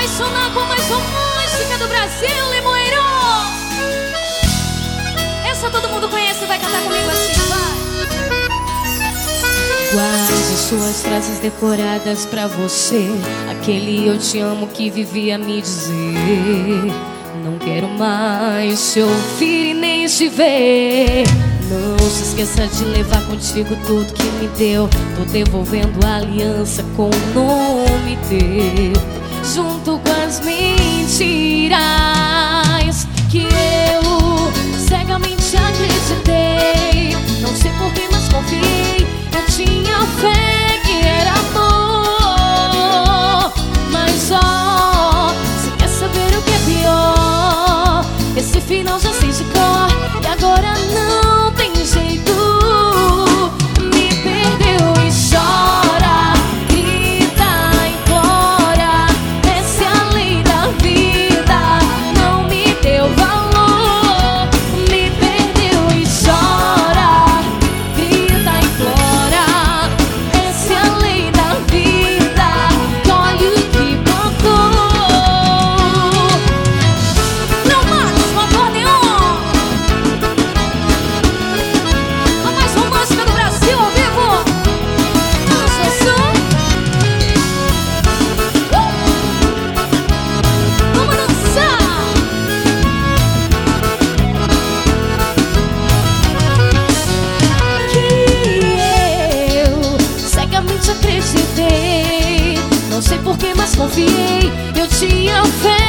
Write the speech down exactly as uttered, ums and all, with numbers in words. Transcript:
apaixonar com a mais romântica do Brasil, Limoeiro. Essa todo mundo conhece, vai cantar comigo assim, vai. Guarde suas frases decoradas pra você, aquele eu te amo que vivia a me dizer. Não quero mais te ouvir e nem te ver. Não se esqueça de levar contigo tudo que me deu. Tô devolvendo a aliança com o nome teu, junto com as mentiras que eu cegamente acreditei. Não sei por que, mas confiei. Eu tinha fé que era amor. Mas ó, se quer saber o que é pior, esse final já sei de cor e agora não tem jeito. Me perdeu e chora, grita, implora. Essa é a lei da vida, não me deu valor. Me perdeu e chora, grita, implora. Essa é a lei da vida, colhe o que plantou. Não mates com acordeon, a mais romântica do Brasil ao vivo. Vamos, Jesus. Uh! Vamos dançar. Que eu cegamente acreditei. Não sei por que, mas confiei. Eu tinha fé